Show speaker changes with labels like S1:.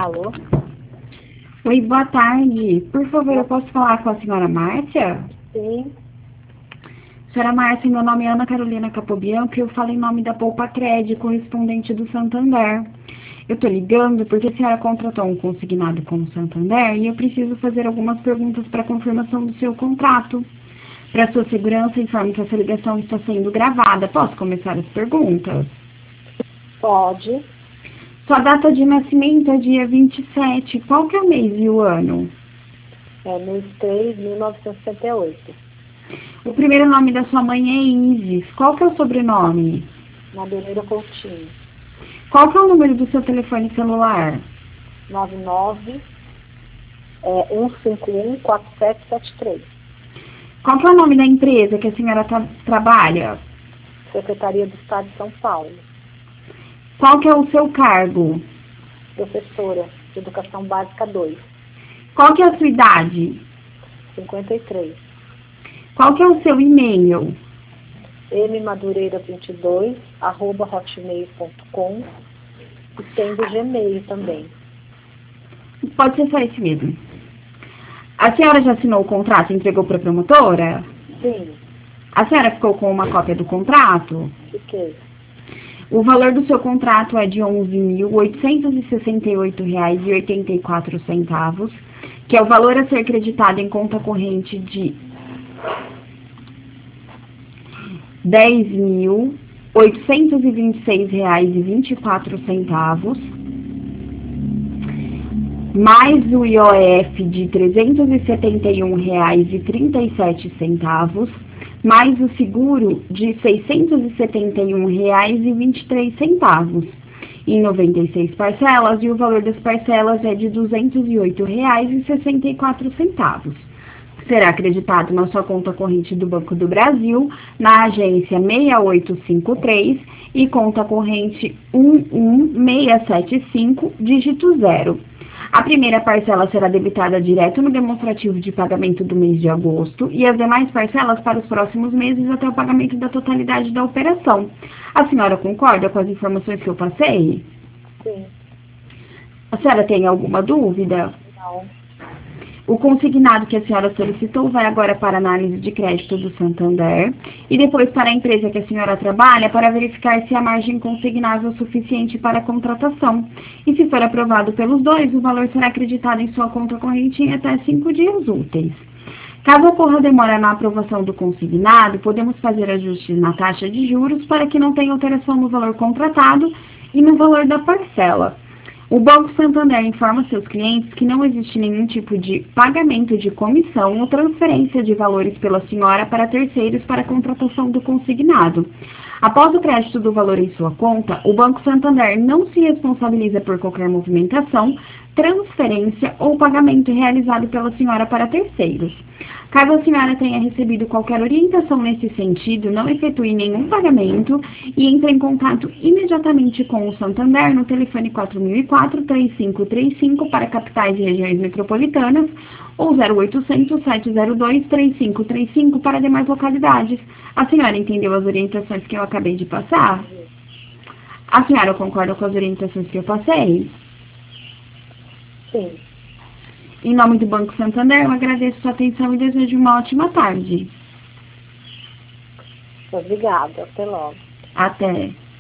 S1: Alô?
S2: Oi, boa tarde. Por favor, eu posso falar com a senhora Márcia?
S1: Sim.
S2: Senhora Márcia, meu nome é Ana Carolina Capobianco e eu falo em nome da Poupa Cred, correspondente do Santander. Eu estou ligando porque a senhora contratou um consignado com o Santander e eu preciso fazer algumas perguntas para confirmação do seu contrato. Para sua segurança, informo que essa ligação está sendo gravada. Posso começar as perguntas?
S1: Pode.
S2: Sua data de nascimento é dia 27. Qual que é o mês e o ano?
S1: É mês 3, 1968.
S2: O primeiro nome da sua mãe é Isis. Qual que é o sobrenome?
S1: Madureira Coutinho.
S2: Qual que é o número do seu telefone celular?
S1: 99 151 4773.
S2: Qual que é o nome da empresa que a senhora trabalha?
S1: Secretaria do Estado de São Paulo.
S2: Qual que é o seu cargo?
S1: Professora de Educação Básica 2.
S2: Qual que é a sua idade?
S1: 53.
S2: Qual que é o seu e-mail?
S1: mmadureira22@hotmail.com. E tem do Gmail também.
S2: Pode ser só esse mesmo. A senhora já assinou o contrato e entregou para a promotora?
S1: Sim.
S2: A senhora ficou com uma cópia do contrato?
S1: Fiquei.
S2: O valor do seu contrato é de R$ 11.868,84, que é o valor a ser creditado em conta corrente de R$ 10.826,24, mais o IOF de R$ 371,37, mais o seguro de R$ 671,23, em 96 parcelas, e o valor das parcelas é de R$ 208,64. Será acreditado na sua conta corrente do Banco do Brasil, na agência 6853 e conta corrente 11675, dígito 0. A primeira parcela será debitada direto no demonstrativo de pagamento do mês de agosto e as demais parcelas para os próximos meses até o pagamento da totalidade da operação. A senhora concorda com as informações que eu passei?
S1: Sim.
S2: A senhora tem alguma dúvida?
S1: Não.
S2: O consignado que a senhora solicitou vai agora para a análise de crédito do Santander e depois para a empresa que a senhora trabalha para verificar se a margem consignável é suficiente para a contratação. E se for aprovado pelos dois, o valor será acreditado em sua conta corrente em até 5 dias úteis. Caso ocorra demora na aprovação do consignado, podemos fazer ajustes na taxa de juros para que não tenha alteração no valor contratado e no valor da parcela. O Banco Santander informa seus clientes que não existe nenhum tipo de pagamento de comissão ou transferência de valores pela senhora para terceiros para a contratação do consignado. Após o crédito do valor em sua conta, o Banco Santander não se responsabiliza por qualquer movimentação, transferência ou pagamento realizado pela senhora para terceiros. Caso a senhora tenha recebido qualquer orientação nesse sentido, não efetue nenhum pagamento e entre em contato imediatamente com o Santander no telefone 4004-3535 para capitais e regiões metropolitanas ou 0800-702-3535 para demais localidades. A senhora entendeu as orientações que eu acabei de passar? A senhora concorda com as orientações que eu passei?
S1: Sim.
S2: Em nome do Banco Santander, eu agradeço sua atenção e desejo uma ótima tarde.
S1: Obrigada. Até logo.
S2: Até.